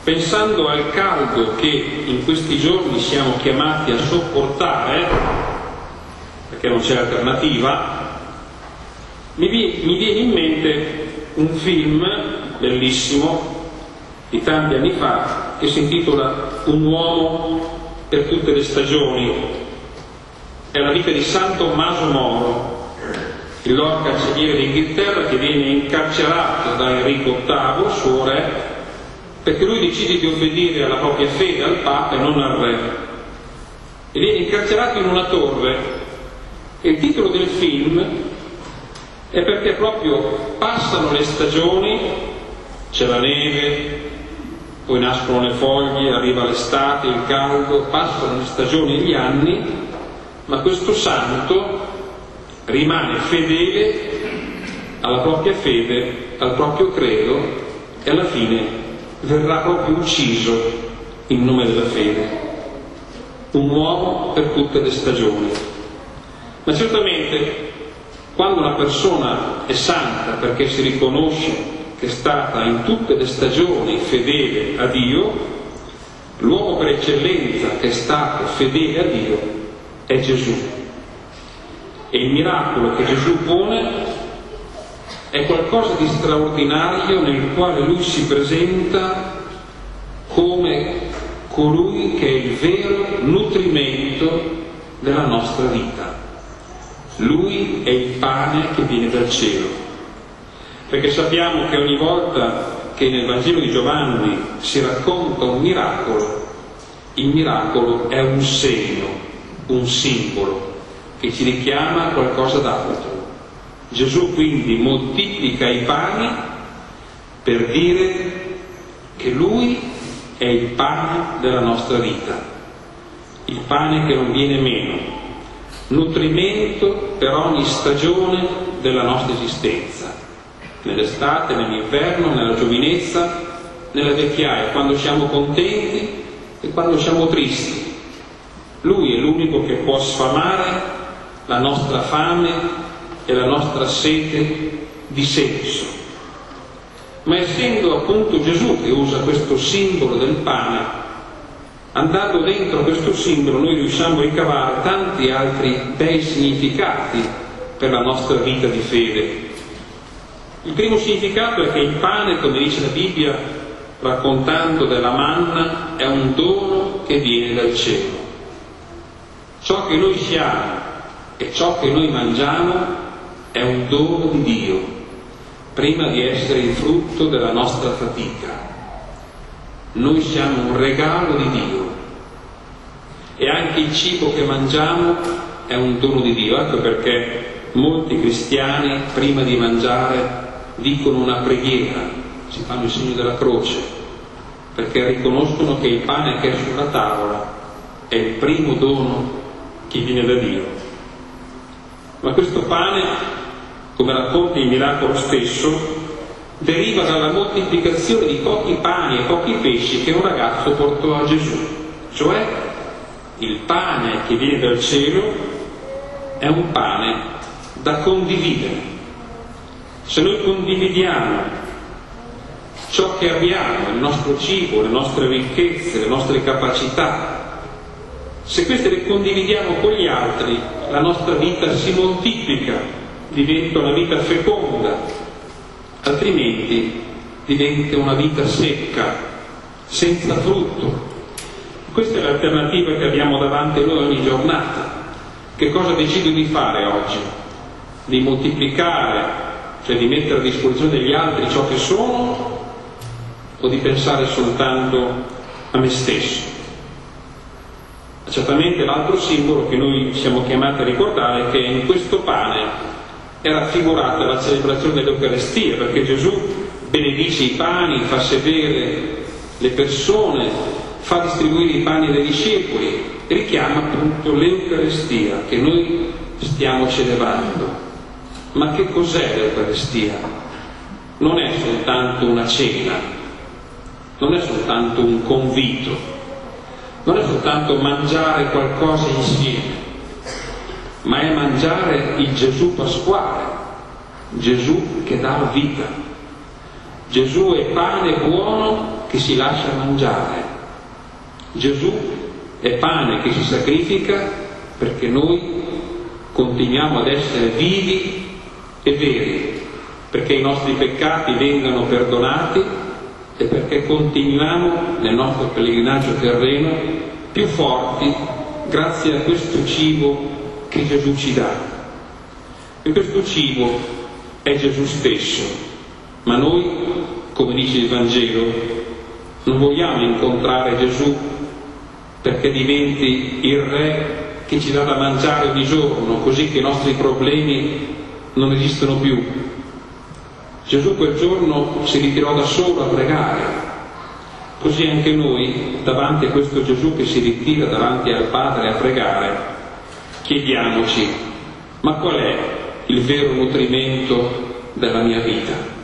pensando al caldo che in questi giorni siamo chiamati a sopportare, perché non c'è alternativa, mi viene in mente un film bellissimo di tanti anni fa che si intitola Un uomo per tutte le stagioni. È la vita di San Tommaso Moro, il Lord Cancelliere d'Inghilterra, che viene incarcerato da Enrico VIII, suo re, perché lui decide di obbedire alla propria fede, al Papa e non al re, e viene incarcerato in una torre. E il titolo del film è perché proprio passano le stagioni, c'è la neve, poi nascono le foglie, arriva l'estate, il caldo, passano le stagioni e gli anni, ma questo santo rimane fedele alla propria fede, al proprio credo, e alla fine verrà proprio ucciso in nome della fede. Un uomo per tutte le stagioni. Ma certamente quando una persona è santa perché si riconosce che è stata in tutte le stagioni fedele a Dio, l'uomo per eccellenza che è stato fedele a Dio è Gesù. E il miracolo che Gesù pone è qualcosa di straordinario, nel quale lui si presenta come colui che è il vero nutrimento della nostra vita. Lui è il pane che viene dal cielo, perché sappiamo che ogni volta che nel Vangelo di Giovanni si racconta un miracolo, il miracolo è un segno, un simbolo che ci richiama a qualcosa d'altro. Gesù quindi moltiplica i pani per dire che lui è il pane della nostra vita, il pane che non viene meno, nutrimento per ogni stagione della nostra esistenza, nell'estate, nell'inverno, nella giovinezza, nella vecchiaia, quando siamo contenti e quando siamo tristi. Lui è l'unico che può sfamare la nostra fame e la nostra sete di senso. Ma essendo appunto Gesù che usa questo simbolo del pane, andando dentro questo simbolo noi riusciamo a ricavare tanti altri bei significati per la nostra vita di fede. Il primo significato è che il pane, come dice la Bibbia raccontando della manna, è un dono che viene dal cielo. Ciò che noi siamo e ciò che noi mangiamo è un dono di Dio, prima di essere il frutto della nostra fatica. Noi siamo un regalo di Dio e anche il cibo che mangiamo è un dono di Dio. Ecco perché molti cristiani prima di mangiare dicono una preghiera, si fanno il segno della croce, perché riconoscono che il pane che è sulla tavola è il primo dono che viene da Dio. Ma questo pane, come racconta il miracolo stesso, deriva dalla moltiplicazione di pochi pani e pochi pesci che un ragazzo portò a Gesù. Cioè, il pane che viene dal cielo è un pane da condividere. Se noi condividiamo ciò che abbiamo, il nostro cibo, le nostre ricchezze, le nostre capacità, se queste le condividiamo con gli altri, la nostra vita si moltiplica, diventa una vita feconda, altrimenti diventa una vita secca, senza frutto. Questa è l'alternativa che abbiamo davanti a noi ogni giornata. Che cosa decido di fare oggi? Di moltiplicare, cioè di mettere a disposizione degli altri ciò che sono, o di pensare soltanto a me stesso? Certamente l'altro simbolo che noi siamo chiamati a ricordare è che in questo pane è raffigurata la celebrazione dell'Eucaristia, perché Gesù benedice i pani, fa sedere le persone, fa distribuire i pani dai discepoli, e richiama appunto l'Eucaristia che noi stiamo celebrando. Ma che cos'è l'Eucaristia? Non è soltanto una cena, non è soltanto un convito, non è soltanto mangiare qualcosa insieme, ma è mangiare il Gesù pasquale, Gesù che dà la vita. Gesù è pane buono che che si lascia mangiare. Gesù è pane che si sacrifica perché noi continuiamo ad essere vivi e veri, perché i nostri peccati vengano perdonati e perché continuiamo nel nostro pellegrinaggio terreno più forti grazie a questo cibo che Gesù ci dà. E questo cibo è Gesù stesso, ma noi, come dice il Vangelo, non vogliamo incontrare Gesù perché diventi il Re che ci dà da mangiare ogni giorno, così che i nostri problemi non esistono più. Gesù quel giorno si ritirò da solo a pregare, così anche noi, davanti a questo Gesù che si ritira davanti al Padre a pregare, chiediamoci: ma qual è il vero nutrimento della mia vita?